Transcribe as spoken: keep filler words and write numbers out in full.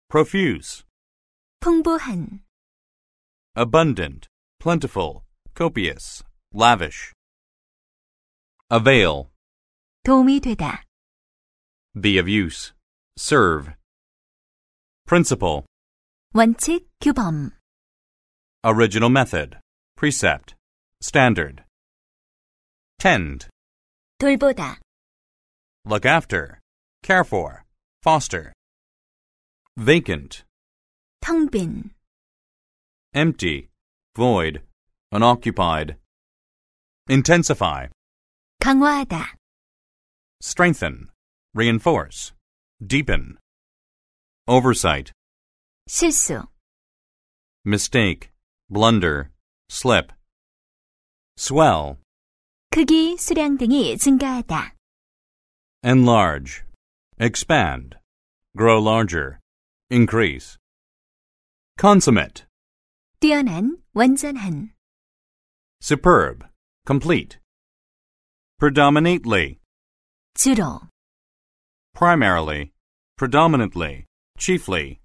profuse, 풍부한, abundant, plentiful, copious, lavish. Avail, 도움이 되다, be of use, serve. Principle, 원칙, 규범, original method, precept, standard. Tend, 돌보다, look after, care for, foster. Vacant, 텅 빈, empty, void, unoccupied. Intensify, 강화하다, strengthen, reinforce, deepen. Oversight, 실수, mistake, blunder, slip. Swell, 크기, 수량 등이 증가하다, enlarge, expand, grow larger, increase. Consummate, 뛰어난, 완전한, superb, complete. Predominantly, 주로, primarily, predominantly, chiefly.